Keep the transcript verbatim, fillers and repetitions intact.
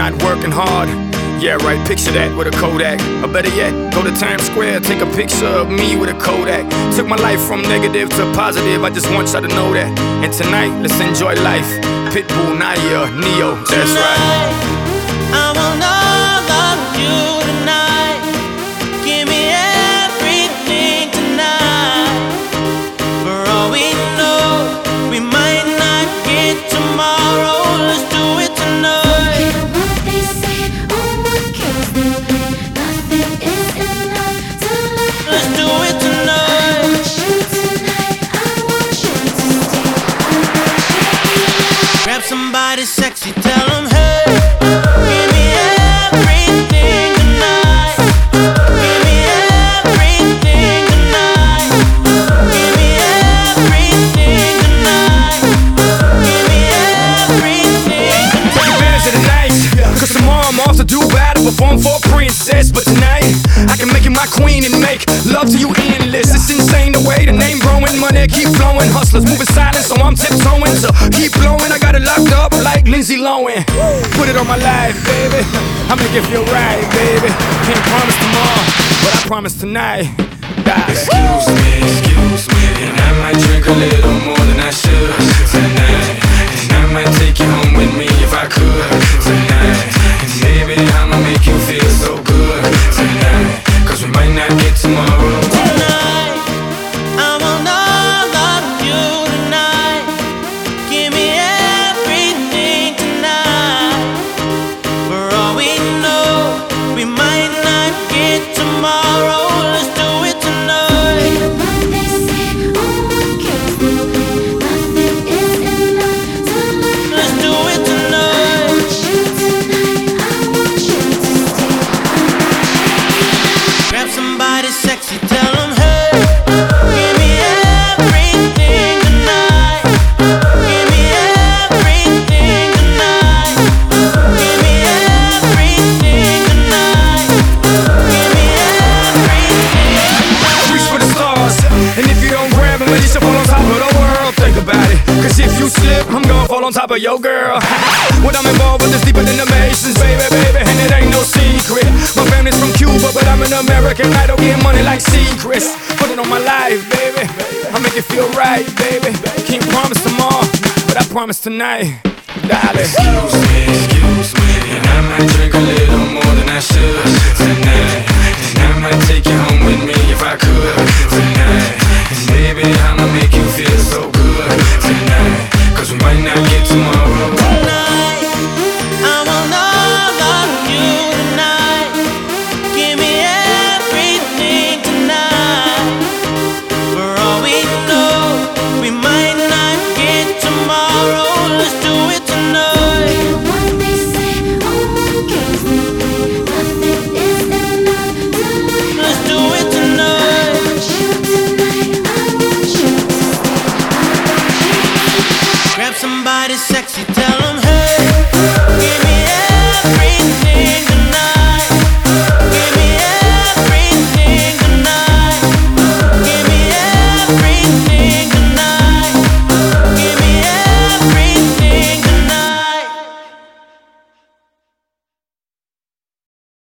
not working hard. Yeah, right, picture that with a Kodak. Or better yet, go to Times Square, take a picture of me with a Kodak. Took my life from negative to positive, I just want y'all to know that. And tonight, let's enjoy life. Pitbull, Naya, Neo, that's right. I want all of you tonight. Give me everything tonight. For all we know, we might not get tomorrow. Let's do it tonight. Let's do it tonight. Grab somebody sexy, tell them hey. Give me everything tonight. Give me everything tonight. Give me everything tonight. Give me everything tonight. Take advantage of the night, cause tomorrow I'm off to do battle, perform for a princess. But tonight, I can make you my queen and make love to you endless. It's insane the way the name growing, money keep flowing. Hustlers moving silent, so I'm tiptoeing. So keep blowing, I got it locked up like Lindsay Lohan. Put it on my life, baby, I make it feel right, baby. Can't promise tomorrow, but I promise tonight. Die. Excuse me, excuse me, and I might drink a little more than I should tonight. And I might take you home with me if I could tonight. And baby, I'ma make you feel so good tonight, cause we might not get tomorrow. Tonight, I want all of you tonight. Give me everything tonight. For all we know, we might not get tomorrow. Let's do it tonight. Let's do it tonight. Grab somebody sexy, tell them hey. Give me everything tonight. Give me everything tonight. Give me everything tonight. Give me everything. Reach for the stars, and if you don't grab them, let yourself fall on top of the world. Think about it, cause if you slip, I'm gonna fall on top of your girl. What I'm involved with is deeper than the Masons, baby, baby, and it ain't no secret. My family's from Cuba, but I'm an American idol, getting money like secrets. Put it on my life, baby, I make it feel right, baby. Can't promise tomorrow, but I promise tonight, darling. Excuse me, excuse me, and I might drink a little more than I should tonight. And I might take you home with me if I could tonight. And baby, I'ma make you feel so good tonight, cause we might not get tomorrow. Tonight, I want all of you tonight. Give me everything tonight. For all we know, we might not get tomorrow. Let's do it tonight. Let's do it tonight. Grab somebody sexy, tell them